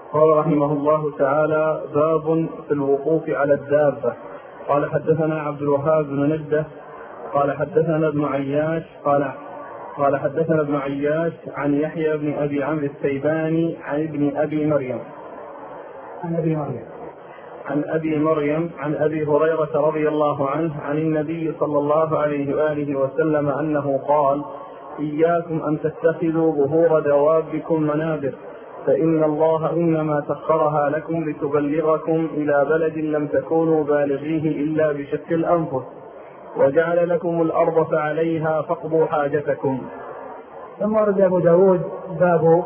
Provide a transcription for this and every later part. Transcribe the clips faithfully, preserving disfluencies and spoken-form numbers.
قال رحمه الله تعالى: باب في الوقوف على الدابة. قال حدثنا عبد الوهاب بن نجدة قال حدثنا ابن عياش قال قال حدثنا ابن عياش عن يحيى بن أبي عمرو السيباني عن ابن أبي مريم عن أبي مريم عن أبي مريم عن أبي هريرة رضي الله عنه عن النبي صلى الله عليه وآله وسلم أنه قال: إياكم أن تتخذوا ظهور دوابكم منابر، فإن الله إنما سخرها لكم لتبلغكم إلى بلد لم تكونوا بالغيه إلا بشق الأنفس، وجعل لكم الأرض فعليها فاقضوا حاجتكم. ثم ورد أبو داود باب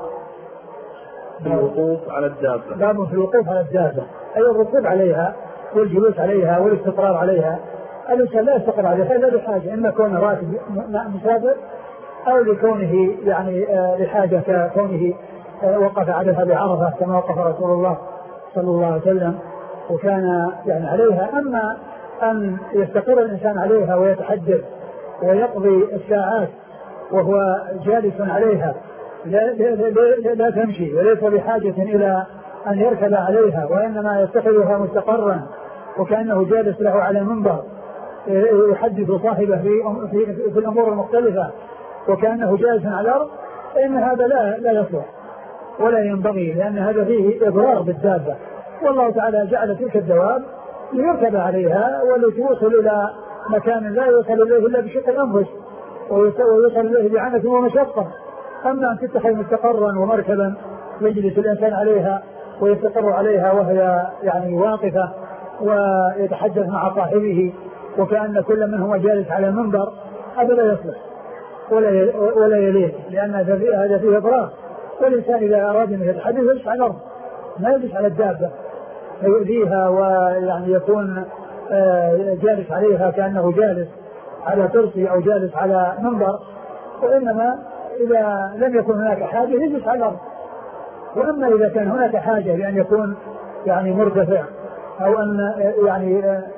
في الوقوف على الدابة. باب في الوقوف على الدابة، أي الركوب عليها والجلوس عليها والاستقرار عليها. الإنسان لا يستقر عليها إلا لحاجة، إما كونه راكب مسافر أو لكونه يعني لحاجة ككونه وقف عليها بعرفة كما وقف رسول الله صلى الله عليه وسلم وكان يعني عليها. أما أن يستقر الإنسان عليها ويتحدث ويقضي الساعات وهو جالس عليها لا, لا, لا, لا تمشي وليس بحاجة إلى أن يركب عليها، وإنما يتخذها مستقرا وكأنه جالس له على منبر يحدث صاحبه في, في, في الأمور المختلفة وكأنه جالس على الأرض، فإن هذا لا, لا يصلح ولا ينبغي، لأن هذا فيه إضرار بالدابة. والله تعالى جعل تلك الدواب ليركب عليها ولتوصل إلى مكان لا يوصل إليه إلا بشق الأنفس ويوصل إليه بعنة ومشقة. أما أن تتخذ مستقرا ومركبا يجلس الإنسان عليها ويستقر عليها وهي يعني واقفة ويتحدث مع صاحبه وكأن كل منهما جالس على المنبر، هذا لا يصلح ولا ولا يليق، لأن هذا فيه إضرار. والإنسان إذا أراد أن يتحدث يجلس على الأرض ما يجلس على الدابة فيؤذيها ويعني يكون جالس عليها كأنه جالس على كرسي أو جالس على منبر، وإنما إذا لم يكن هناك حاجة يجلس على الأرض. وأما إذا كان هناك حاجة بأن يكون يعني مرتفع أو أن يعني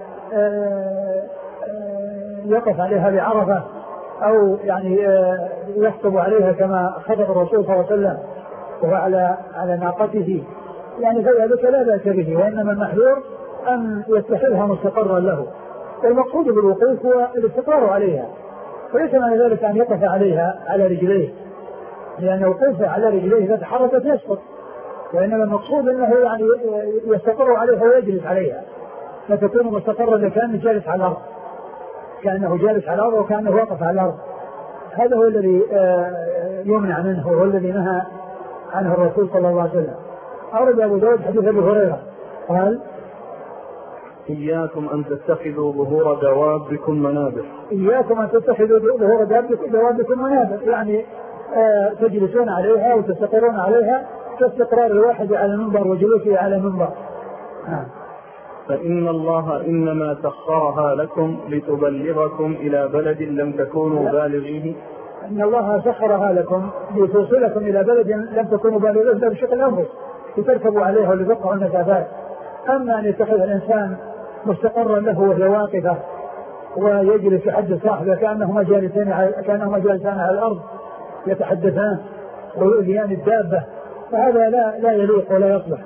يقف عليها بعرفة أو يعني يخطب عليها كما خطب الرسول صلى الله عليه وسلم وهو على على ناقته، يعني فذلك لا بأس به، وإنما المحذور أن يتخذها مستقرا له. والمقصود بالوقوف هو الاستقرار عليها، وليس معنى ذلك أن يقف عليها على رجليه، لأن وقوفه على رجليه إذا تحركت يسقط، وإنما المقصود أنه يعني يستقر عليها ويجلس عليها فتكون مستقرا كأنه جالس على الأرض، كأنه جالس على الأرض وكأنه واقف على الأرض. هذا هو الذي يمنع منه وهو الذي نهى عنه الرسول صلى الله عليه وسلم. أورد أبو داود حديث أبي هريرة قال: إياكم أن تتخذوا ظهور دوابكم منابر. إياكم أن تتخذوا ظهور دوابكم منابر، يعني آه تجلسون عليها وتستقرون عليها كاستقرار الواحد على المنبر وجلوسه على المنبر. آه. فإن الله إنما سخرها لكم لتبلغكم إلى بلد لم تكونوا بالغيه. إن الله سخرها لكم لتوصلكم إلى بلد لم تكونوا بالغيه إلا بشق الأنفس لتركبوا عليها ولتقطعوا المسافات. أما أن يتخذ الإنسان مستقرا له وهي واقفة ويجلس يحدث صاحبه كأنهما جالسان على كأنهما جالسان على الأرض يتحدثان ويؤذيان الدابة، فهذا لا لا يليق ولا يصلح.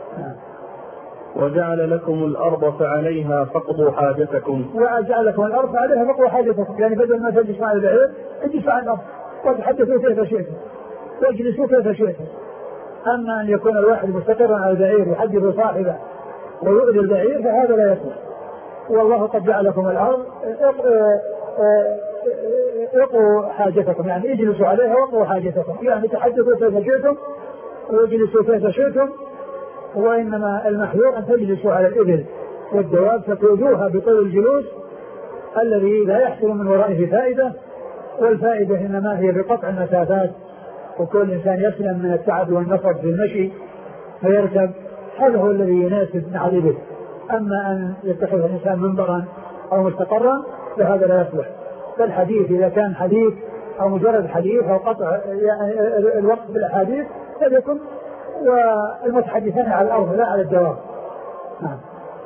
وجعل لكم الأرض فعليها فاقضوا حاجتكم. وجعل لكم الأرض فعليها فاقضوا حاجتكم، يعني بدل ما تجلس على البعير اجلس على الأرض وتحدثوا كيف شئتم واجلسوا كيف شئتم. أما أن يكون الواحد مستقرا على البعير يحدث صاحبه ويؤذي البعير فهذا لا يصلح. والله قد جعل لكم الأرض اقضوا حاجتكم، يعني اجلسوا عليها واقضوا حاجتكم، يعني تحدثوا كيف شئتم واجلسوا كيف شئتم. وإنما المحذور أن تجلسوا على الإبل والدواب فتؤذوها بطول الجلوس الذي لا يحصل من ورائه فائدة، والفائدة إنما هي بقطع المسافات وكل إنسان يسلم من التعب والنصب في المشي فيركب، هذا هو الذي يناسب مع الإبل. أما أن يتخذ الإنسان منبرا أو مستقرا فهذا لا يصلح. فالحديث إذا كان حديث أو مجرد حديث أو قطع يعني الوقت بالأحاديث فليكن والمتحدثين على الأرض لا على الدواب. نعم.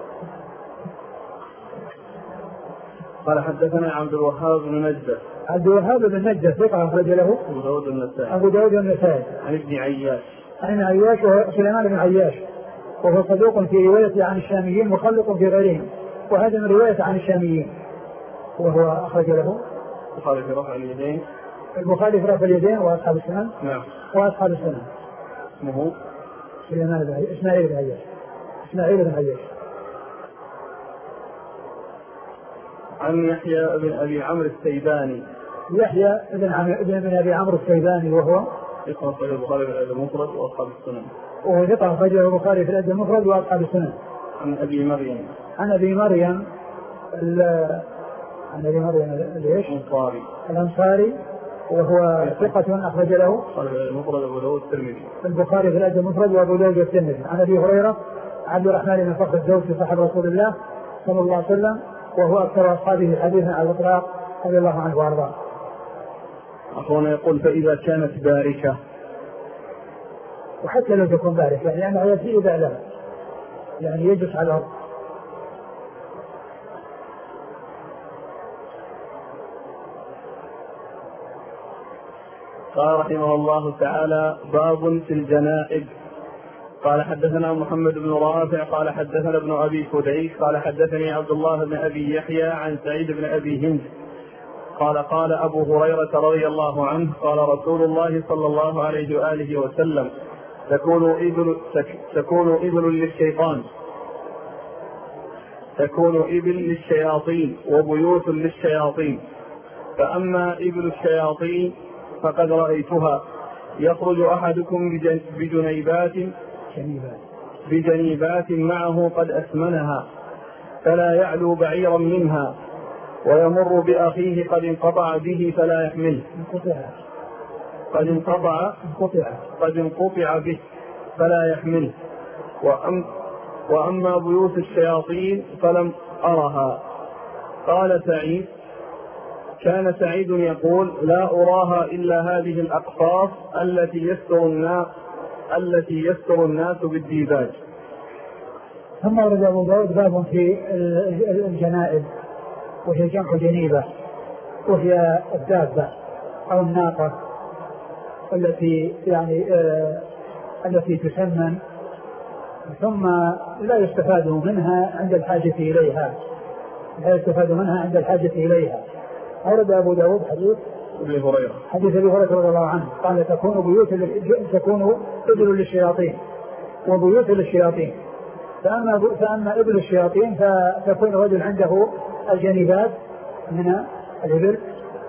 قال حدثنا عبد الوهاب بن نجدة. عبد الوهاب بن نجدة ثقة أخرج له أبو داود النسائي. أبو داود النسائي. عن ابن عياش. عن عياش وهو سليمان بن عياش وهو صدوق في رواية عن الشاميين مخلط في غيرهم، وهذا من رواية عن الشاميين، وهو أخرج له البخاري في رفع اليدين البخاري في رفع اليدين وأصحاب السنن. نعم. وأصحاب السنن. اسمه سليمان بن عياش إسماعيل بن عياش إسماعيل بن عياش. عن يحيى بن أبي عمرو السيباني. يحيى بن عم... بن أبي عمرو السيباني وهو ثقة أخرجه البخاري في الأدب المفرد وأصحاب السنن. وهو ثقة أخرجه البخاري في الأدب المفرد وأصحاب السنن. عن أبي مريم. عن أبي مريم ال... عن أبي مريم ليش؟ الأنصاري. الأنصاري وهو ثقة أخرج له المفرد أبو داود الترمذي. البخاري في الأدب المفرد وأبو داود الترمذي. عن أبي هريرة عبد الرحمن بن صخر الدوسي صاحب رسول الله صلى الله عليه وسلم وهو أكثر أصحابه حديثا على الإطلاق رضي الله عنه وأرضاه. أخونا يقول فإذا كانت باركة، وحتى لو تكون باركة لأنه يعني يسيء بعلها يعني يجلس على الأرض. قال رحمه الله تعالى باب في الجنائز. قال حدثنا محمد بن رافع قال حدثنا ابن أبي فديك قال حدثني عبد الله بن أبي يحيى عن سعيد بن أبي هند قال قال أبو هريرة رضي الله عنه قال رسول الله صلى الله عليه وآله وسلم تكون إبل, تكون إبل للشيطان تكون إبل للشياطين وبيوت للشياطين، فأما إبل الشياطين فقد رأيتها يخرج أحدكم بجنيبات بجنيبات معه قد أسمنها فلا يعلو بعيرا منها ويمر بأخيه قد انقطع به فلا يحمله قد انقطع قد انقطع به فلا يحمله وأم وأما بيوت الشياطين فلم أرها. قال سعيد كان سعيد يقول لا أراها إلا هذه الأقفاص التي يستر الناس التي يستر الناس بالديباج. ثم ورد أبو داود باب في الجنائز وهي جمع جنيبة وهي الدابة أو الناقة التي يعني آه التي تسمن ثم لا يستفاد منها عند الحاجة إليها لا يستفاد منها عند الحاجة إليها. ورد أبو داود حديث أبي هريرة حديث أبي هريرة رضي الله عنه قال تكون بيوت تكون إبل للشياطين وبيوت للشياطين، فأما فأما إبل الشياطين فتكون رجل عنده الجنيبات من الإبل.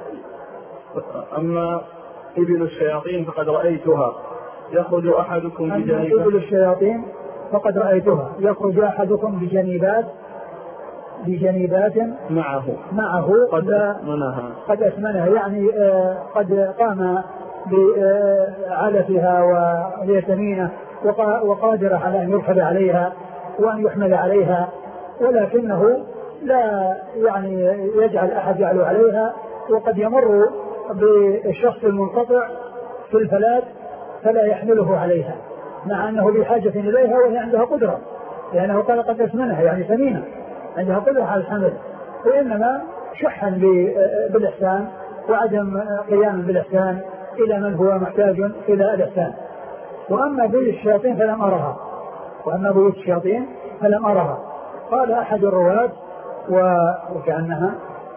أما إبل الشياطين فقد رأيتها يخرج أحدكم بجنيبات إبل الشياطين فقد رأيتها يخرج أحدكم بجنيبات بجنيبات معه معه قد أسمنها قد أسمنها يعني آه قد قام بعلفها وهي ثمينة وقادرة على أن يركب عليها وأن يحمل عليها، ولكنه لا يعني يجعل أحد يعلو عليها، وقد يمر بالشخص المنقطع في الفلات فلا يحمله عليها مع أنه بحاجة إليها وهي عندها قدرة، لأنه قال قد أسمنها يعني ثمينة عندها قدرة على الحمل، وإنما شحا بالإحسان وعدم قيام بالإحسان إلى من هو محتاج إلى الإحسان. وأما بيوت الشياطين فلم أرها وأما بيوت الشياطين فلم أرها. قال أحد الرواة وكأنها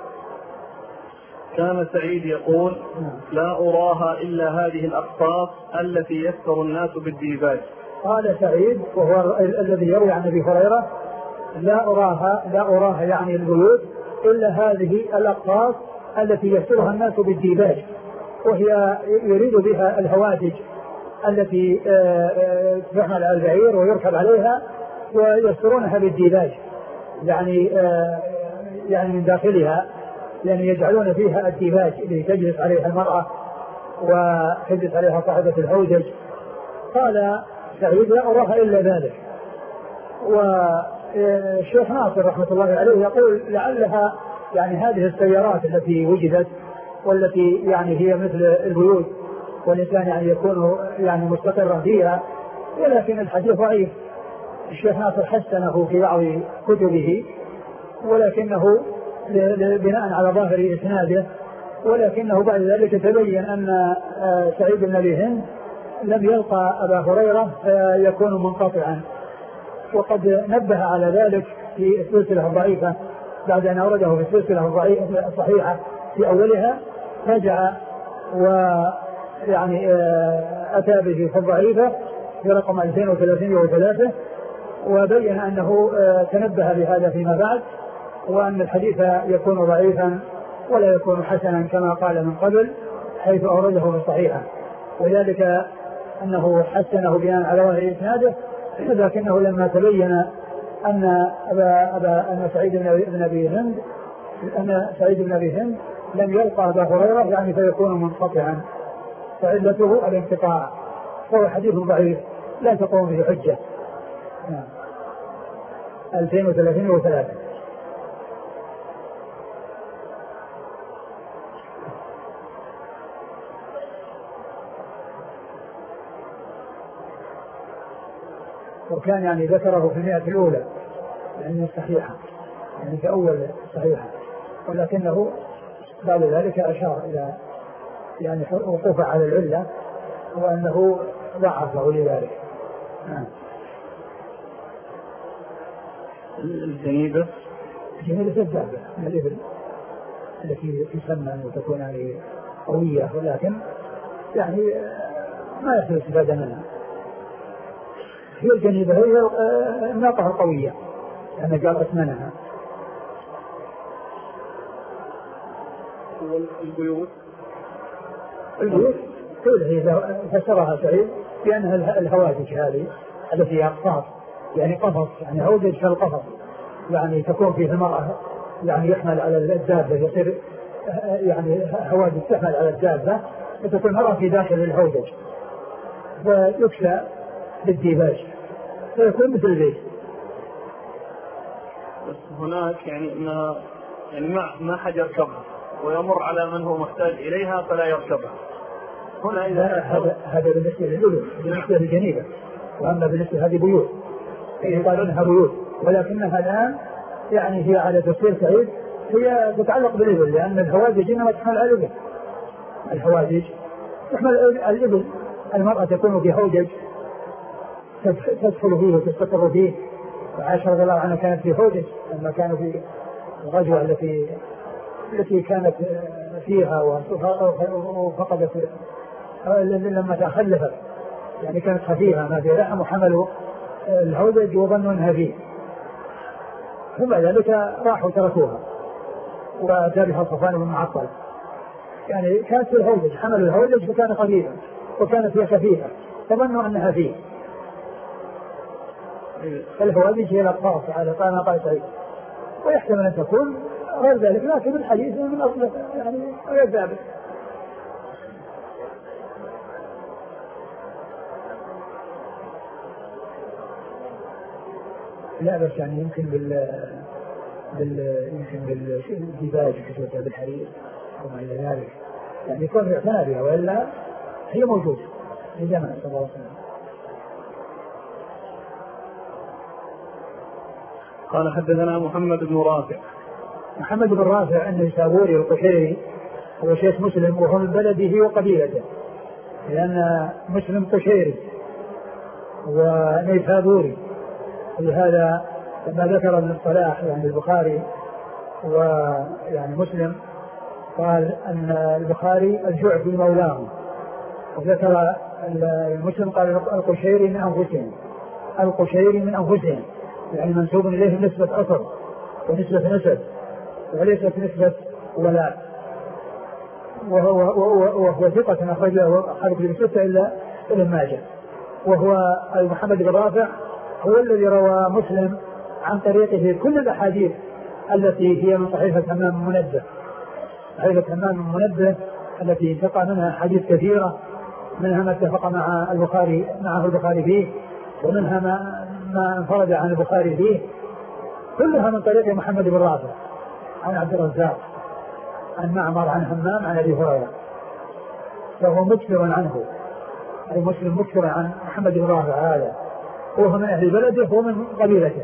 كان سعيد يقول لا أراها إلا هذه الأقفاص التي يستر الناس بالديباج. قال سعيد وهو الذي يروي عن أبي هريرة لا أراها لا أراها يعني البيوت إلا هذه الأقفاص التي يسترها الناس بالديباج، وهي يريد بها الهوادج التي تحمل على البعير ويركب عليها ويسترونها بالديباج يعني يعني من داخلها، يعني يجعلون فيها الديباج اللي تجلس عليها المرأة وتجلس عليها صاحبة الهودج. قال سعيد لا أراها إلا ذلك. والشيخ ناصر رحمة الله عليه يقول لعلها يعني هذه السيارات التي وجدت والتي يعني هي مثل البيوت والإنسان يعني يكون يعني مستقرا فيها، ولكن الحديث ضعيف. الشيخ ناصر حسنه في بعض كتبه ولكنه بناء على ظاهر إسناده، ولكنه بعد ذلك تبين أن سعيد بن أبي هند لم يلقى أبا هريرة فيكون منقطعا. وقد نبه على ذلك في السلسلة الضعيفة بعد أن أورده في السلسلة الصحيحة في أولها، رجع ويعني أتى به في الضعيفة في رقم ألفين وثلاثمائة وثلاثة، وبين أنه تنبه لهذا فيما بعد، وأن الحديث يكون ضعيفا ولا يكون حسنا كما قال من قبل حيث أورده في الصحيحة، وذلك أنه حسنه بناء على ظاهر إسناده، لكنه لما تبين أن أبا أبا أن سعيد بن أبي هند أن سعيد بن أبي هند لم يلقى أبا هريرة يعني فيكون منقطعا، فعلته الانقطاع، وهو حديث ضعيف لا تقوم به حجة. ألفين وثلاثين وثلاثة. وكان يعني ذكره في المئة الأولى يعني الصحيحة، يعني في أول الصحيحة، ولكنه بعد ذلك أشار إلى يعني وقوفه على العلة وأنه ضعفه لذلك. الجنيبة الجنيبة الدابة من الإبل التي تسمى وتكون يعني قوية، ولكن يعني ما يحصل استفادة منها. هي الجنيبة هي الناقة القوية لأن جاءت منها. البيوت البيوت كل هي فسرها سعيد بأنها الهوادج هذه التي هي أقفاص، يعني قفص، يعني هودج كالقفص، يعني تكون فيه المرأة يعني يحمل على الدابة، يصير يعني هوادج تحمل على الدابة وتكون المرأة في داخل الهودج ويكسى بالديباج فيكون مثل البيت. بس هناك يعني انها يعني ما ما حد يركبها ويمر على من هو محتاج اليها فلا يركبها. هنا اذا هذا هذا بالنسبه للبيوت، بالنسبه للجنيبه، واما بالنسبه هذه بيوت يقال انها بيوت، ولكنها الان يعني هي على تفسير سعيد هي تتعلق بالابل، لان الهوادج انما تحمل على الابل، الهوادج تحمل الابل، المراه تكون في هودج تدخل فيه وتستقر فيه. وعائشة رضي الله عنها كانت في هودج لما كانوا في الغزوة التي التي كانت فيها وفقدت لما تخلفت، يعني كانت خفيفة ما في لحم وحملوا الهودج وظنوا انها فيه، ثم ذلك راحوا تركوها وأتى بها صفوان بن معطل، يعني كانت في الهودج حملوا الهودج وكان خفيفا وكانت هي خفيفة فظنوا انها فيه. الهوادج هي الأقفاص على ما قال سعيد، ويحتمل أن تكون غير ذلك، لكن الحديث من أصله يعني غير ثابت. لا بس يعني يمكن بال بال يمكن بالديباج كتبتها بالحرير وما إلى ذلك، يعني يكون يعتنى بها، وإلا هي موجودة في زمن صلى الله عليه وسلم. قال حدثنا محمد بن رافع. محمد بن رافع النيسابوري القشيري هو شيخ مسلم وهو من بلده وقبيلته، لأن مسلم قشيري ونيسابوري، ولهذا لما ذكر ابن الصلاح يعني البخاري ويعني مسلم قال أن البخاري الجعفي مولاه، وذكر المسلم قال القشيري من أنفسهم، القشيري من أنفسهم يعني منسوب إليه نسبة أصل ونسبة نسب وليست نسبة ولاء، وهو, وهو, وهو ثقة أخرج له خالد بن ستة إلا ابن ماجه. وهو محمد بن رافع هو الذي روى مسلم عن طريقه كل الأحاديث التي هي من صحيفة همام منبه، صحيفة همام منبه التي انتقى منها حديث كثيرة، منها ما اتفق مع البخاري معه البخاري فيه، ومنها ما ما انفرد عن البخاري فيه، كلها من طريق محمد بن رافع عن عبد الرزاق عن معمر عن همام عن ابي هريره، فهو مكثر عنه، المسلم مكثر عن محمد بن رافع هذا، وهو من اهل بلده ومن قبيلته.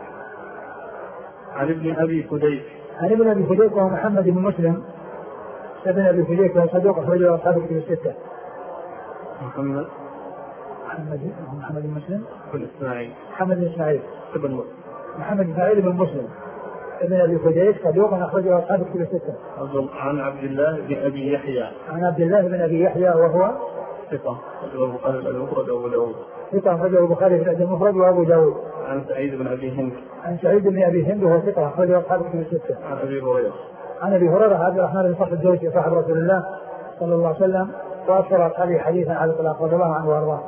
عن ابن ابي فديك. عن ابن ابي فديك وهو محمد بن مسلم ابن أبي فديك وهو صدوق أخرجه أصحاب الكتب الستة. محمد محمد محمد بن مسلم بن إسماعيل محمد بن إسماعيل بن مسلم محمد بن إسماعيل بن مسلم ابن أبي فديك صدوق أخرجه أصحاب الكتب الستة. عن عبد الله بن أبي يحيى عن عبد الله بن أبي يحيى وهو ثقة أخرجه البخاري في المفرد وأبو داود. ثقة أخرجه البخاري في المفرد وأبو داود. عن سعيد بن أبي هند عن سعيد بن أبي هند وهو ثقة أخرجه أصحاب الكتب الستة. عن أبي هريرة عن أبي هريرة عبد الرحمن بن صخر الدوسي صاحب رسول الله صلى الله عليه وسلم وأكثر أصحابه حديثا على الإطلاق رضي الله عنه وأرضاه.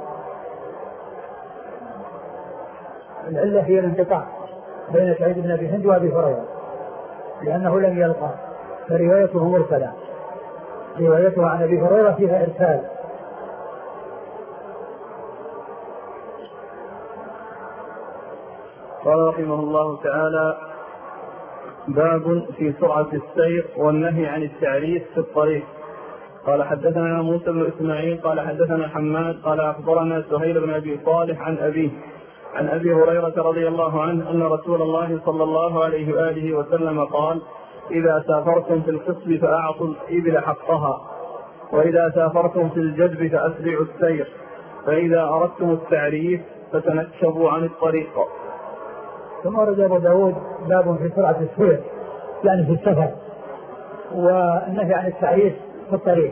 العلة هي الانقطاع بين سعيد بن أبي هند وأبي هريرة لأنه لم يلقى فروايته مرسلة. روايته عن أبي هريرة فيها إرسال. قال رحمه الله تعالى: باب في سرعة السير والنهي عن التعريس في الطريق. قال حدثنا موسى بن إسماعيل قال حدثنا حماد قال أخبرنا سهيل بن أبي صالح عن أبيه عن أبي هريرة رضي الله عنه أن رسول الله صلى الله عليه وآله وسلم قال: إذا سافرتم في القصب فأعطوا الإبل حقها، وإذا سافرتم في الجدب فأسرعوا السير، فإذا أردتم التعريف فتنكبوا عن الطريق. ثم ورد أبو داود باب في سرعة السير يعني في السفر والنهي عن التعريف في الطريق.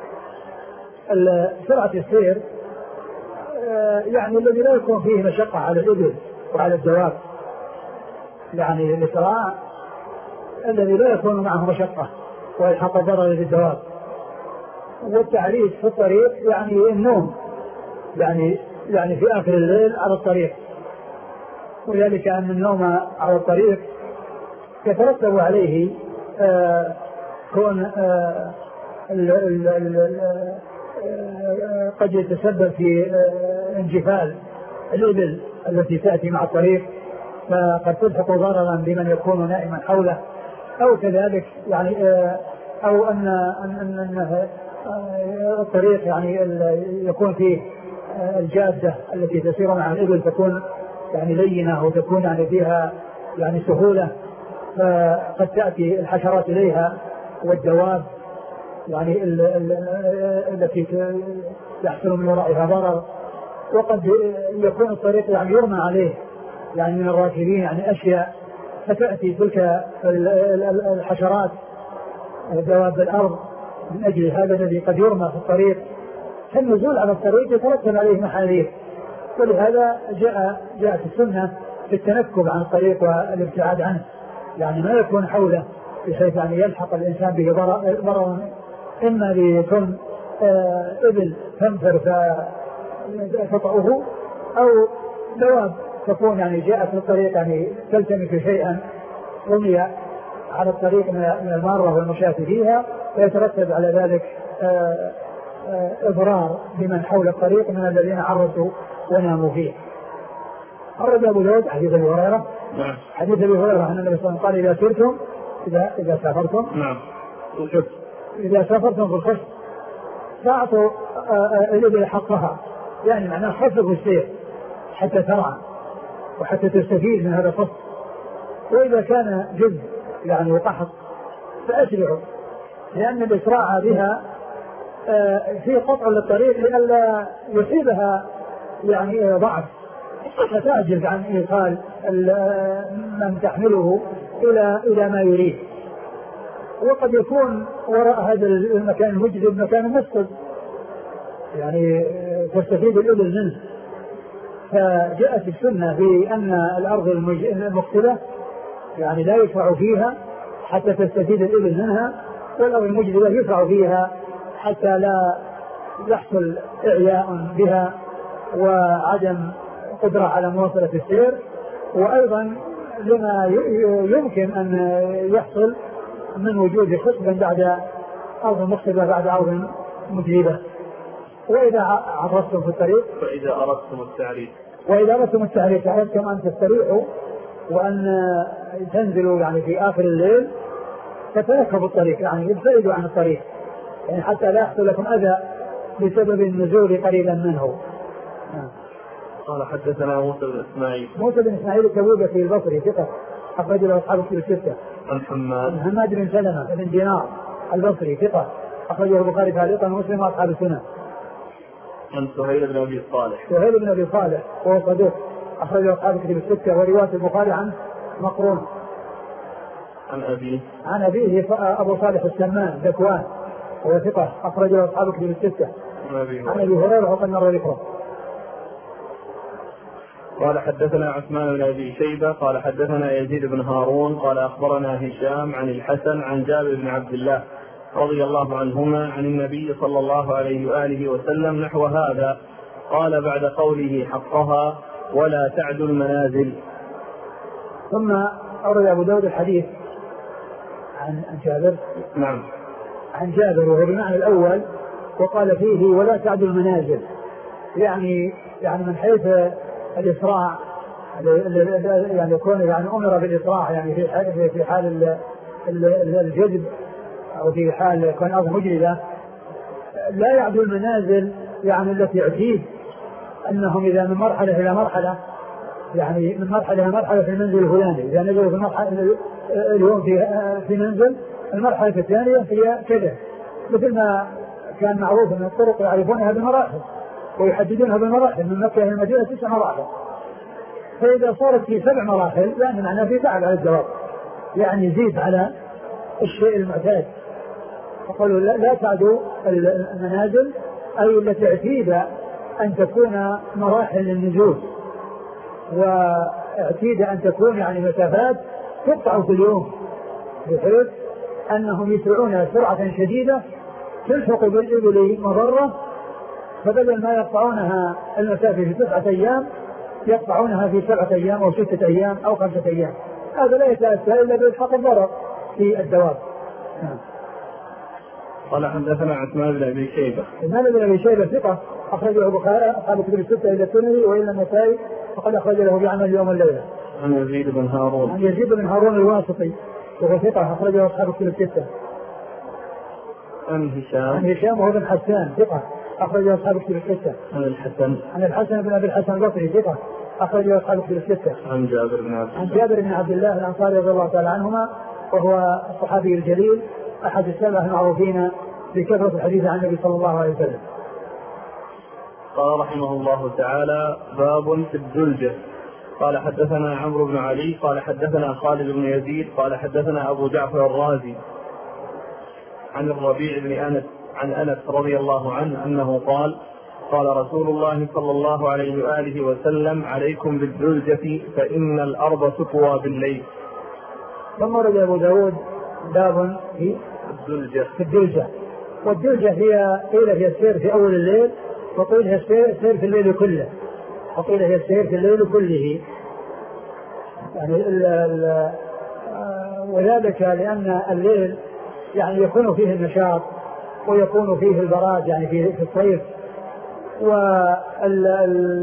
سرعة السير يعني الذي لا يكون فيه مشقة على الإبل وعلى الدواب، يعني الإسراع الذي لا يكون معه مشقة ويلحق ضرر للدواب. والتعريف في الطريق يعني النوم يعني يعني في آخر الليل على الطريق، وذلك أن النوم على الطريق يترتب عليه آه كون آه ال ال ال آه قد يتسبب في آه انجفال الإبل التي تأتي مع الطريق، فقد تلحق ضررا بمن يكون نائما حوله، أو كذلك يعني آه أو أن, أن, أن, أن آه الطريق يعني يكون فيه آه الجادة التي تسير مع الإبل تكون يعني لينة وتكون يعني فيها يعني سهولة، فقد تأتي الحشرات إليها والدواب يعني التي يحصل من ورائها ضرر. وقد يكون الطريق يعني يرمى عليه يعني من الراكبين يعني أشياء، فتأتي تلك الحشرات دواب الأرض من أجل هذا الذي قد يرمى في الطريق. فالنزول على الطريق يترتب عليه محاذير، ولهذا جاء جاءت السنة في التنكب عن الطريق والابتعاد عنه، يعني ما يكون حوله بحيث يعني يلحق الإنسان به ضرر، إما ليكون إبل تنفر فتطعه، أو دواب تكون يعني جاءت في الطريق يعني تلتمس شيئا رمي على الطريق من المارة والمشاة فيها، ويترتب على ذلك إضرار بمن حول الطريق من الذين عرسوا وناموا فيه. أرد أبو داود حديث أبي هريرة حديث أبي هريرة أن النبي صلى الله عليه وسلم قال: إذا سرتم إذا إذا سافرتم نعم إذا سافرتم في الخصب فأعطوا الإبل حقها، يعني معناه خففوا السير حتى ترعى وحتى تستفيد من هذا الخصب. وإذا كان جد يعني وقحط فأسرعوا، لأن الإسراع بها في قطع للطريق لئلا يصيبها يعني ضعف فتعجز عن إيصال من تحمله إلى إلى ما يريد. وقد يكون وراء هذا المكان المجذب مكان مسجد يعني تستفيد الإبل منه، فجاءت السنة بأن الأرض المقتلة يعني لا يشرع فيها حتى تستفيد الإبل منها، والأرض المجذبة يشرع فيها حتى لا يحصل إعياء بها وعدم قدرة على مواصلة السير، وأيضا لما يمكن أن يحصل من وجود خصب بعد أرض مقتلة بعد أرض مجذبة. وإذا عرفتم في الطريق فإذا أردتم التعريف وإذا أردتم التعريف أردتم أن تستريحوا وأن تنزلوا يعني في آخر الليل فتركبوا الطريق، يعني ابتعدوا عن الطريق يعني حتى لا يحصل لكم أذى بسبب النزول قريبا منه. قال حدثنا موسى بن إسماعيل موسى بن إسماعيل التبوذكي البصري ثقة أخرج له أصحاب الكتب الستة. عن حماد حماد بن سلمة بن دينار البصري ثقة أخرجه البخاري تعليقا ومسلم وأصحاب السنن. عن سهيل بن أبي صالح سهيل بن أبي صالح وهو صدوق أخرجه أصحاب الكتب الستة ورواية البخاري عن مقرون. عن أبيه عن أبيه أبو صالح السمان ذكوان وهو ثقة أخرجه أصحاب الكتب الستة. عن أبي هريرة وقد مر ذكره. قال حدثنا عثمان بن أبي شيبة قال حدثنا يزيد بن هارون قال أخبرنا هشام عن الحسن عن جابر بن عبد الله رضي الله عنهما عن النبي صلى الله عليه وآله وسلم نحو هذا. قال بعد قوله حقها ولا تعدوا المنازل. ثم أورد أبو داود الحديث عن جابر. نعم. عن جابر وهو بمعنى الأول وقال فيه ولا تعدوا المنازل، يعني يعني من حيث الإسراع يعني يكون يعني أمر بالإسراع يعني في حال في حال الجذب أو في حال كون أرض مجردة لا يعدوا المنازل يعني التي يعتيد أنهم إذا من مرحلة إلى مرحلة يعني من مرحلة إلى مرحلة في المنزل الفلاني إذا نزلوا في المرحلة اليوم في في منزل المرحلة الثانية هي كذا، مثل ما كان معروف أن الطرق يعرفونها بمراحل ويحددونها بالمراحل من مكة إلى المدينة تسع مراحل، فإذا صارت في سبع مراحل يعني معناه في تعب على الجواب يعني يزيد على الشيء المعتاد. فقالوا لا, لا تعدوا المنازل أي التي اعتيد أن تكون مراحل للنزول واعتيد أن تكون يعني مسافات تقطع في اليوم بحيث أنهم يسرعون سرعة شديدة تلحق بالإبل مضرة، فبدل ما يقطعونها المسافة في تسعة أيام يقطعونها في سبعة أيام أو ستة أيام أو خمسة أيام. هذا لا يتأتى إلا بالحق الضرر في الدواب. قال حدثنا عثمان بن أبي شيبة. عثمان بن أبي شيبة ثقة أخرجه البخاري أصحاب الكتب الستة إلى الترمذي وإلى النسائي وقد أخرج له بعمل اليوم والليلة. عن يزيد بن هارون. عن يزيد بن هارون الواسطي وهو ثقة أخرجه أصحاب الكتب الستة. عن هشام. عن هشام وهو بن حسان ثقة أخرجه أصحاب الكتب الستة. عن الحسن. عن الحسن بن أبي الحسن البصري ثقة أخرجه أصحاب الكتب الستة. عن جابر بن عبد الله. عن جابر بن عبد الله الأنصاري رضي الله تعالى عنهما وهو الصحابي الجليل أحد السبعة المعروفين بكثرة الحديث عن النبي صلى الله عليه وسلم. قال رحمه الله تعالى باب في الدلجة. قال حدثنا عمرو بن علي قال حدثنا خالد بن يزيد قال حدثنا أبو جعفر الرازي عن الربيع بن أنس عن أنس رضي الله عنه أنه قال قال رسول الله صلى الله عليه وآله وسلم عليكم بالدلجة فإن الأرض تطوى بالليل. ثم ورد أبو داود باب في الدلجة. في الدلجة، والدلجة هي قيل هي السير في أول الليل وقيل هي السير في الليل كله وقيل هي السير في الليل كله يعني ال ال وذلك لأن الليل يعني يكون فيه النشاط ويكون فيه البراد يعني في في الصيف وال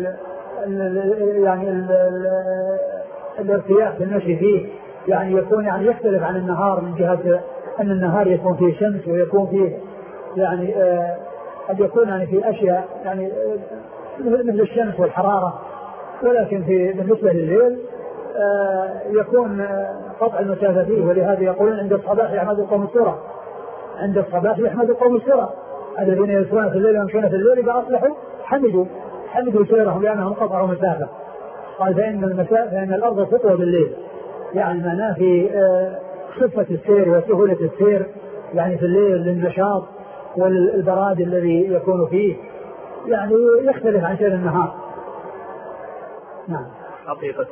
يعني ال ال الارتياح في المشي فيه يعني يكون يعني يختلف عن النهار من جهة أن النهار يكون فيه شمس ويكون فيه يعني آه قد يكون يعني في أشياء يعني آه مثل الشمس والحرارة، ولكن في بالنسبة لليل آه يكون آه قطع المسافة فيه، ولهذا يقولون عند الصباح يحمد قوم السرى عند الصباح يحمد قوم السرى الذين يسرون في الليل ويمشون في الليل إذا أصلحوا حمدوا حمدوا سيرهم لأنهم قطعوا مسافة. قال فإن المسافة فإن الأرض تطوى بالليل يعني معناه في آه خفة السير وسهولة السير يعني في الليل للنشاط والبراد الذي يكون فيه يعني يختلف عن سير النهار. نعم. حقيقة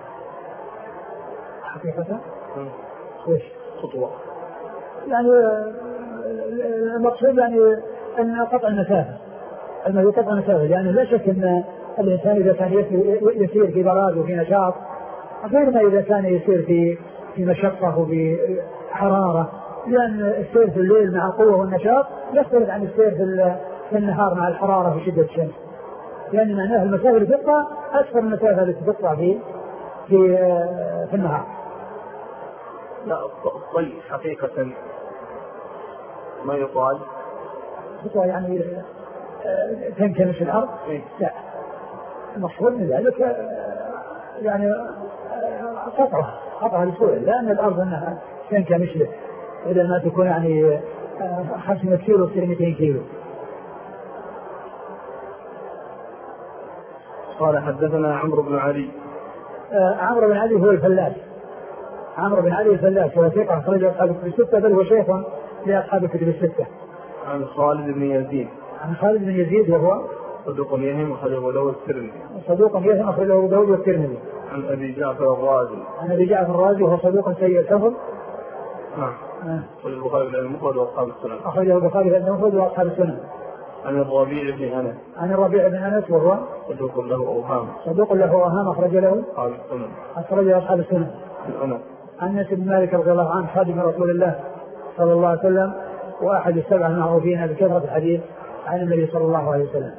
حقيقة وش خطوة يعني المقصود يعني أن قطع المسافة أنه قطع المسافة يعني لا شك أن الإنسان إذا كان يسير في براد وفي نشاط غير ما إذا كان يسير في في مشقة وفي حرارة، لأن السير في الليل مع قوة والنشاط يختلف عن السير في النهار مع الحرارة وشدة الشمس، لأن معناه المسافة اللي تقطع أكثر المسافة التي تقطع في في في النهار. لا الطي حقيقة ما يقال تقطع يعني تنكمش الأرض. لا المقصود من ذلك يعني قطعها قطعها بسهولة، لأن الأرض أنها تنكمش له إذا ما تكون يعني خمسمائة كيلو تصير مئتين كيلو. قال حدثنا عمرو بن علي. آه عمرو بن علي هو الفلاس، عمرو بن علي الفلاس هو ثقة أخرج أصحاب الكتب الستة، بل هو شيخ لأصحاب الكتب الستة. عن خالد بن يزيد. عن خالد بن يزيد وهو صدوق يهم أخرجه له الترمذي. صدوق يهم أخرجه له داود والترمذي. عن أبي جعفر الرازي. عن أبي جعفر الرازي وهو صدوق سيء الحفظ. نعم. أخرجه البخاري في المفرد وأصحاب السنن. أخرجه البخاري في المفرد وأصحاب السنن. عن الربيع بن أنس. عن الربيع بن أنس وهو صدوق له أوهام. صدوق له أوهام أخرج له أصحاب السنن. أخرجه أصحاب السنن. عن أنس. عن أنس بن مالك رضي الله عنه خادم رسول الله صلى الله عليه وسلم وأحد السبعة المعروفين بكثرة الحديث عن النبي صلى الله عليه وسلم.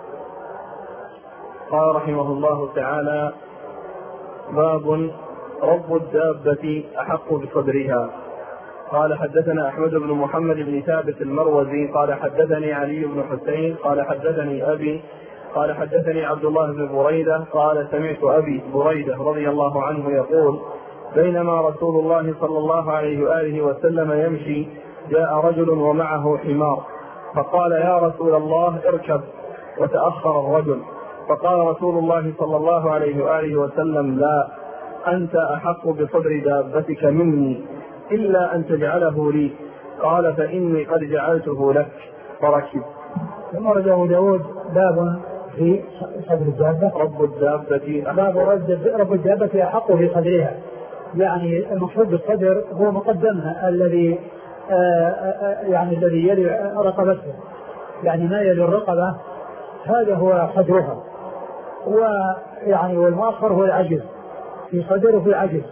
قال رحمه الله تعالى: باب رب الدابة أحق بصدرها. قال حدثنا أحمد بن محمد بن ثابت المروزي قال حدثني علي بن حسين قال حدثني أبي قال حدثني عبد الله بن بريدة قال سمعت أبي بريدة رضي الله عنه يقول: بينما رسول الله صلى الله عليه وآله وسلم يمشي جاء رجل ومعه حمار فقال: يا رسول الله اركب، وتأخر الرجل فقال رسول الله صلى الله عليه وآله وسلم: لا، أنت أحق بصدر دابتك مني إلا أن تجعله لي. قال: فإني قد جعلته لك، فركب. ثم رد أبو داود باب في صدر الدابة. رب الدابة باب رب الدابة أحق في صدرها، يعني المقصود بالصدر هو مقدمها الذي يعني الذي يلي رقبته، يعني ما يلي الرقبة هذا هو صدرها، ويعني والمؤخر هو العجز، في صدره في عجز،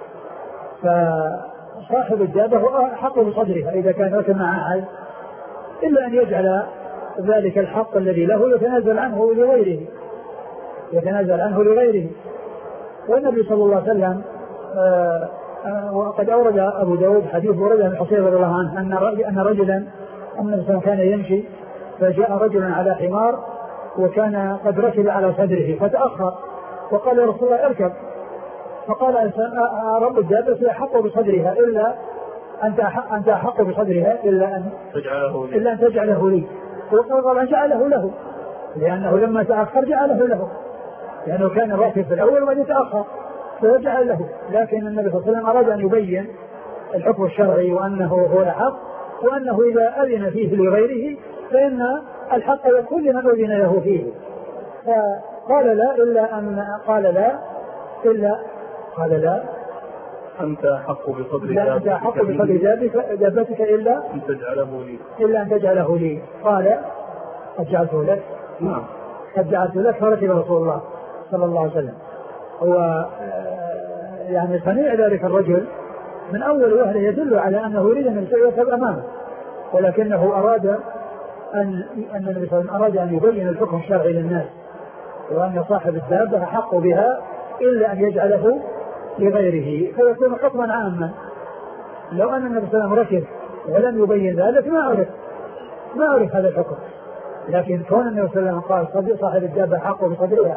فصاحب الدابة هو أحق بصدرها إذا كان ركب معها عجز، إلا أن يجعل ذلك الحق الذي له يتنازل عنه لغيره يتنازل عنه لغيره. والنبي صلى الله عليه وسلم آه آه وقد أورد أبو داود حديث ورد عن حسين رضي الله عنه أن أن رجلا أن كان يمشي فجاء رجل على حمار وكان قد ركب على صدره فتأخر وقال: يا رسول الله اركب. فقال: رب الدابة أحق بصدرها إلا أنت أنت أحق بصدرها إلا أن تجعله لي إلا أن تجعله لي. وقال: جعله له، لأنه لما تأخر جعله له، لأنه كان الراكب في الأول وبعد تأخر فجعل له. لكن النبي صلى الله عليه وسلم أراد أن يبين الحكم الشرعي وأنه هو الحق، وأنه إذا أذن فيه لغيره فإن الحق يكون لمن أذن له فيه. فقال: لا إلا أن قال لا إلا قال لا أنت أحق بصدر لا أنت أحق بصدر دابتك إلا أن تجعله لي إلا أن تجعله لي. قال: قد جعلته لك. نعم. قد جعلته لك. فركب رسول الله صلى الله عليه وسلم. هو يعني صنيع ذلك الرجل من أول وهلة يدل على أنه يريد أن يركب أمامه، ولكنه أراد أن أن النبي صلى الله عليه وسلم أراد أن يبين الحكم الشرعي للناس، وأن صاحب الدابة أحق بها إلا أن يجعله لغيره، فيكون حكما عاما. لو أن النبي صلى الله عليه وسلم ركب ولم يبين ذلك ما عرف ما عرف هذا الحكم، لكن كون النبي صلى الله عليه وسلم قال: صاحب الدابة أحق بصدرها،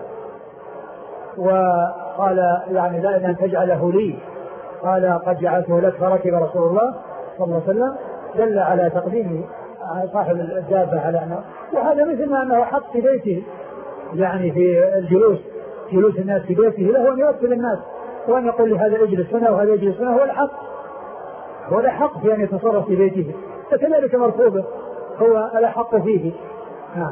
وقال يعني لا إلا أن تجعله لي، قال: قد جعلته لك، فركب رسول الله صلى الله عليه وسلم، دل على تقديم صاحب الدابة على أنه، وهذا مثل ما أنه حق في بيته، يعني في الجلوس جلوس الناس في بيته له أن يوكل الناس وأن يقول لهذا اجلس هنا وهذا يجلس هنا، هو الحق هو الحق في أن يتصرف في بيته، فكذلك مركوبه هو الحق فيه. نعم.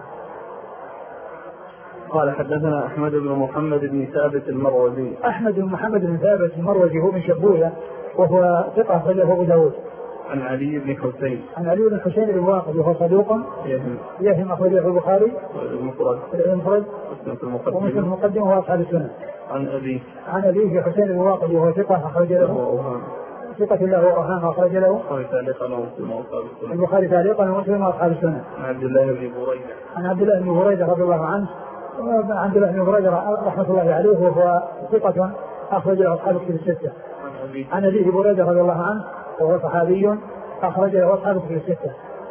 قال حدثنا أحمد بن محمد بن ثابت المروزي. أحمد بن محمد بن ثابت المروزي هو من شبوية وهو ثقة أخرجه أبو داود. عن علي بن حسين. عن علي بن حسين بن واقد وهو صدوق يهم يهم أخرجه البخاري المفرد المفرد ومسلم المقدم وهو أصحاب السنة. عن أبي عن أبيه حسين بن واقد وهو ثقة أخرج له ثقة له وأوهام أخرج له البخاري تعليقا ومسلم وأصحاب السنة. عن عبد الله بن بريدة. عن عبد الله بن بريدة رضي الله عنه. عبد الله بن بريدة رحمة الله عليه وهو ثقة أخرج له أصحاب الكتب الستة. عن أبيه بريدة رضي الله عنه وهو صحابي أخرج له أصحاب الكتب الستة.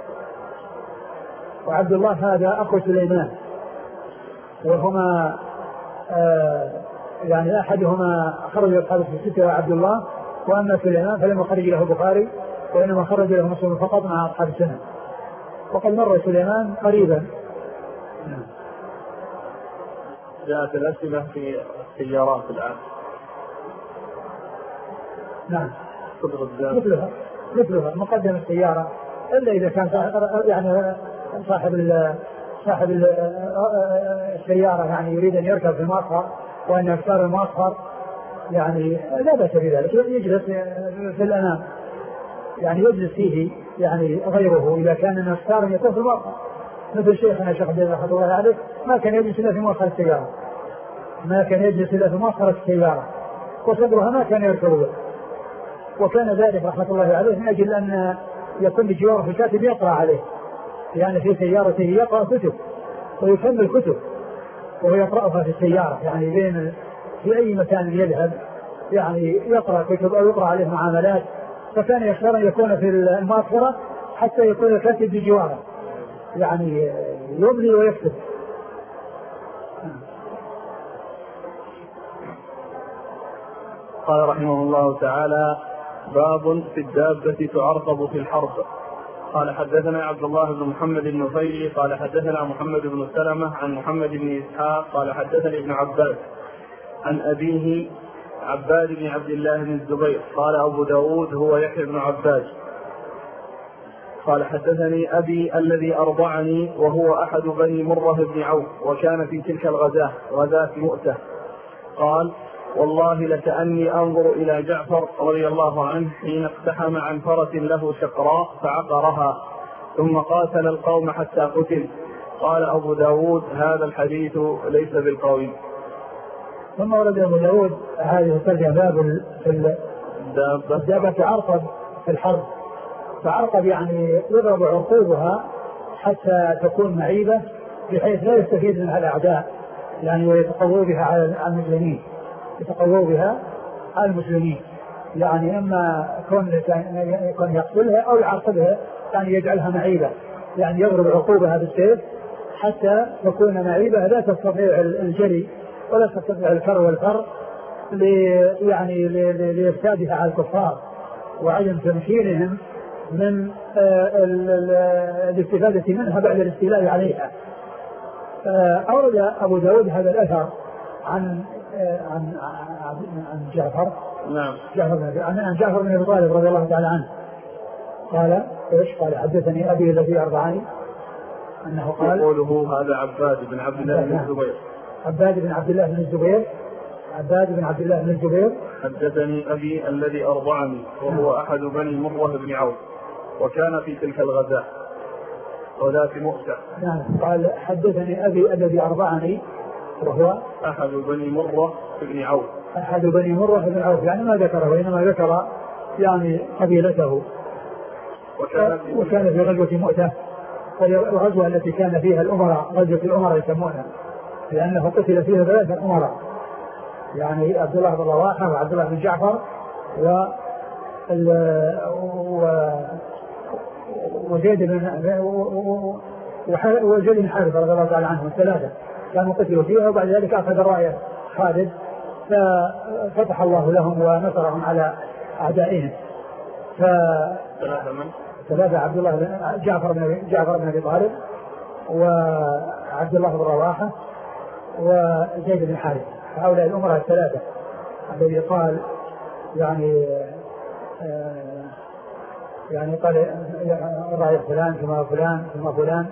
وعبد الله هذا أخو سليمان، وهما آه يعني أحدهما خرج أصحاب الكتب الستة وعبد الله، وأما سليمان فلم يخرج له البخاري وإنما خرج له مسلم فقط مع أصحاب السنة. وقد مر سليمان قريبا. جاءت الأسئلة في السيارات الآن. نعم مثلها مثلها مقدم السيارة، إلا إذا كان يعني صاحب صاحب السيارة يعني يريد أن يركب في المؤخر وأن يختار المؤخر يعني لا بأس بذلك، يجلس في الأمام يعني يجلس فيه يعني غيره إذا كان مختارا يكون في المؤخر. مثل شيخنا شيخ عبد الله رحمه الله عليه ما كان يجلس إلا في مؤخر السيارة، ما كان يجلس إلا في مؤخر السيارة وصدرها ما كان يركبه، وكان ذلك رحمة الله عليه من أجل أن يكون بجواره الكاتب يقرأ عليه، يعني في سيارته يقرأ كتب ويكمل كتب وهو يقرأها في السيارة، يعني بين في أي مكان يذهب يعني يقرأ كتب أو يقرأ عليه معاملات، فكان يختار أن يكون في المؤخرة حتى يكون الكاتب بجواره يعني يملي ويكتب. قال رحمه الله تعالى: باب في الدابة تعرقب في الحرب. قال حدثنا عبد الله بن محمد النفيلي قال حدثنا محمد بن سلمة عن محمد بن إسحاق قال حدثني ابن عباس عن أبيه عباد بن عبد الله بن الزبير قال أبو داود هو يحيى بن عباد قال حدثني أبي الذي أرضعني وهو أحد بني مرة بن عوف وكان في تلك الغزاة غزاة مؤتة. قال: والله لكأني أنظر إلى جعفر رضي الله عنه حين اقتحم عن فرس له شقراء فعقرها ثم قاتل القوم حتى قتل. قال أبو داود: هذا الحديث ليس بالقوي. ثم ورد أبو داود هذه الترجمة باب الدابة تعرقب في الحرب. تعرقب يعني يضرب عقوبها حتى تكون معيبة بحيث لا يستفيد منها الأعداء يعني ويتقووا بها على المسلمين يتقووا بها على المسلمين يعني إما يكون يقتلها أو يعرقبها يعني يجعلها معيبة، يعني يضرب عقوبها بالسيف حتى تكون معيبة لا تستطيع الجري ولا تستطيع الكر والفر يعني لإفسادها على الكفار وعدم تمكينهم من الاستفادة منها بعد الاستيلاء عليها. أورد أبو داود هذا الأثر عن عن عن جعفر نعم جعفر عن جعفر بن أبي طالب رضي الله تعالى عنه قال ايش؟ قال: حدثني أبي الذي أرضعني أنه قال قوله هذا عباد بن عبد الله بن الزبير عباد بن عبد الله بن الزبير عباد بن عبد الله بن الزبير حدثني أبي الذي أرضعني وهو أحد بني مرة بن عوف وكان في تلك الغزاة غزاة مؤتة. نعم. قال: حدثني أبي الذي أرضعني وهو أحد بني مرة بن عوف أحد بني مرة بن عوف يعني ما ذكره وإنما ذكر يعني قبيلته وكان, وكان في غزوة مؤتة الغزوة التي كان فيها الأمراء غزوة الأمراء يسمونها لأنه قتل فيها ثلاثة أمراء يعني عبد الله بن رواحة وعبد الله بن جعفر و وزيد بن وزيد بن حارثة رضي الله تعالى عنهم الثلاثة كانوا قتلوا فيها وبعد ذلك أخذ الراية خالد ففتح الله لهم ونصرهم على أعدائهم. ثلاثة من؟ ثلاثة عبد الله بن جعفر بن جعفر بن أبي طالب وعبد الله بن رواحة وزيد بن حارثة هؤلاء الأمراء الثلاثة الذي قال يعني آه يعني قال رأي فلان ثم فلان ثم فلان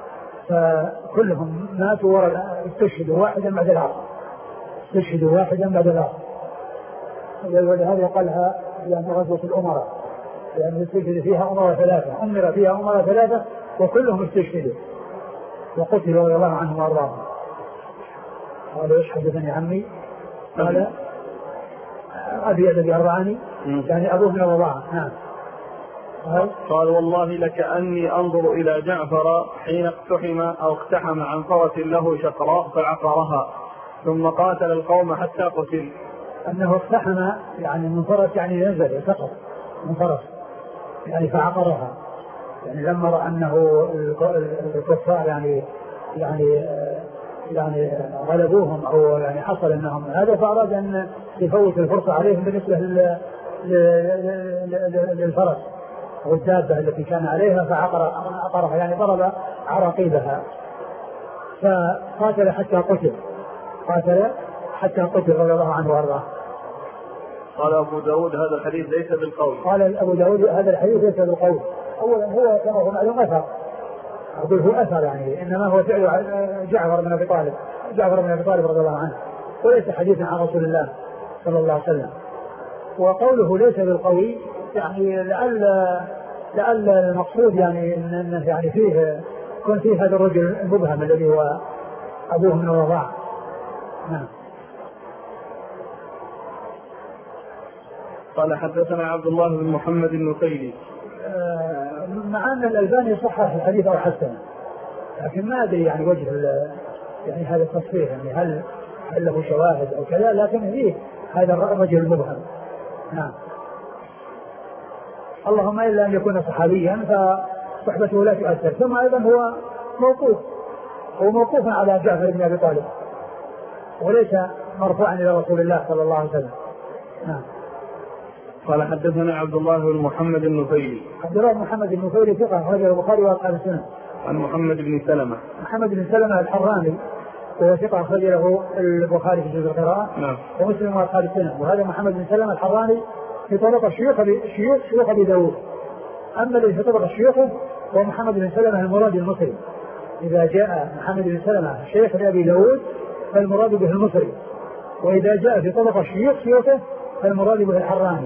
فكلهم ماتوا وراء استشهدوا واحدا بعد الآخر استشهدوا واحدا بعد الآخر ولهذا قالها يعني غزوة الأمراء يعني استشهد فيها أمراء ثلاثة أمر فيها أمراء ثلاثة وكلهم استشهدوا وقتلوا رضي الله عنهم وأرضاهم. قال: ايش؟ حدثني عمي قال أبي الذي أرضعني يعني أبوه من الرضاعة. نعم. قال: والله لكأني أنظر إلى جعفر حين اقتحم أو اقتحم عن فرس له شقراء فعقرها ثم قاتل القوم حتى قتل. أنه اقتحم يعني من فرس يعني ينزل سقط من فرس يعني فعقرها يعني لما رأى أنه الكفار يعني يعني يعني غلبوهم أو يعني حصل أنهم هذا فأراد أن يفوت الفرصة عليهم بالنسبة للفرس والدابة التي كان عليها فعقر عقرها يعني ضرب عراقيبها فقاتل حتى قتل قاتل حتى قتل رضي الله عنه وارضاه. قال أبو داود هذا الحديث ليس بالقول. قال أبو داود هذا الحديث ليس بالقول. أولا هو كما هو معلوم أثر أقول هو أثر يعني إنما هو فعل جعفر بن أبي طالب جعفر بن أبي طالب رضي الله عنه وليس حديثا عن رسول الله صلى الله عليه وسلم. وقوله ليس بالقوي يعني لعل لعل المقصود يعني إن يعني فيه يكون فيه هذا الرجل المبهم الذي هو أبوه من الرضاعة. نعم. قال حدثنا عبد الله بن محمد النفيلي مع أن الألباني صحح الحديث أو حسنه لكن ما أدري يعني وجه يعني هذا التصحيح يعني هل هل له شواهد أو كذا لكن فيه هذا الرجل المبهم. نعم. اللهم إلا أن يكون صحابيا فصحبته لا تؤثر. ثم أيضا هو موقوف هو موقوف على جعفر بن أبي طالب وليس مرفوعا إلى رسول الله صلى الله عليه وسلم. نعم. قال حدثنا عبد الله بن محمد النفيلي عبد الله بن محمد النفيلي ثقة أخرجه البخاري وأصحاب السنن. عن محمد بن سلمة محمد بن سلمة الحراني وهو ثقة أخرج له البخاري في جزء القراءة نعم. ومسلم وأصحاب السنن. وهذا محمد بن سلمة الحراني في طرق شيوخ شيوخ شيوخ أبي داود. أما الذي في طرق شيوخه هو محمد بن سلمة المرادي المصري. إذا جاء محمد بن سلمة شيخ أبي داود فالمراد به المصري وإذا جاء في طرق شيوخ شيوخه فالمراد به الحراني.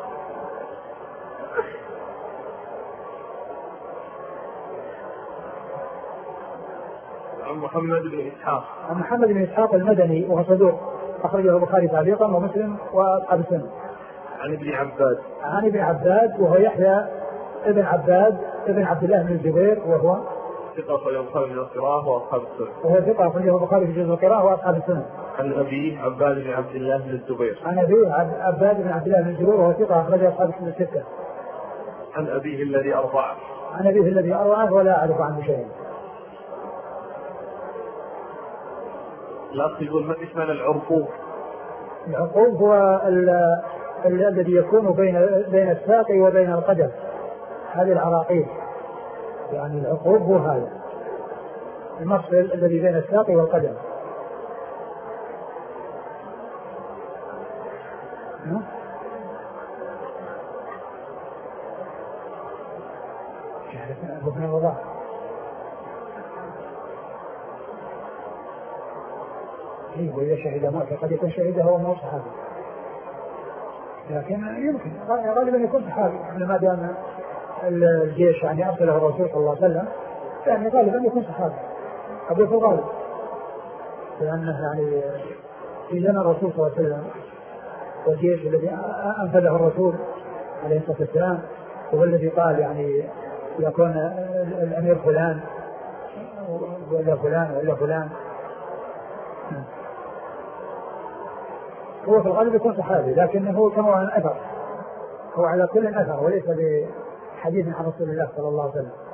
عن محمد بن إسحاق عن محمد بن إسحاق المدني وهو صدوق أخرجه البخاري تعليقا ومسلم وأصحاب السنن. عن ابن عباد عن ابن عباد وهو يحيى ابن عباد ابن عبد الله بن الزبير وهو ثقة أخرجه البخاري في القراءة وأصحاب السنن. وهو ثقة أخرجه البخاري في جزء القراءة وأصحاب السنن. عن أبيه عباد بن عبد الله بن الزبير عن أبيه عباد بن عبد الله بن الزبير وهو ثقة أخرجه أصحاب السنن الستة. عن أبيه الذي أرضعه عن أبيه الذي أرضعه ولا أعرف عنه شيئا. لا تقول ما اسمه العرقوب. العرقوب هو الذي يكون بين بين الساق وبين القدم هذه العراقيب يعني العقوب هو هذا المفصل الذي بين الساق والقدم. ابن الرضاعة وإذا شهد موت قد يكون شهيده هو مو صحابي لكن يمكن غالبا يكون صحابي ما دام الجيش يعني أرسله الرسول صلى الله عليه وسلم يعني غالبا يكون صحابي أبو في الغالب لأنه يعني في زمن الرسول صلى الله عليه وسلم والجيش الذي أنفذه الرسول عليه الصلاة والسلام هو الذي قال يعني يكون الأمير فلان ولا فلان ولا فلان هو في الغالب يكون صحابي لكنه هو كما هو الأثر هو على كل أثر وليس بحديث عن رسول الله صلى الله عليه وسلم.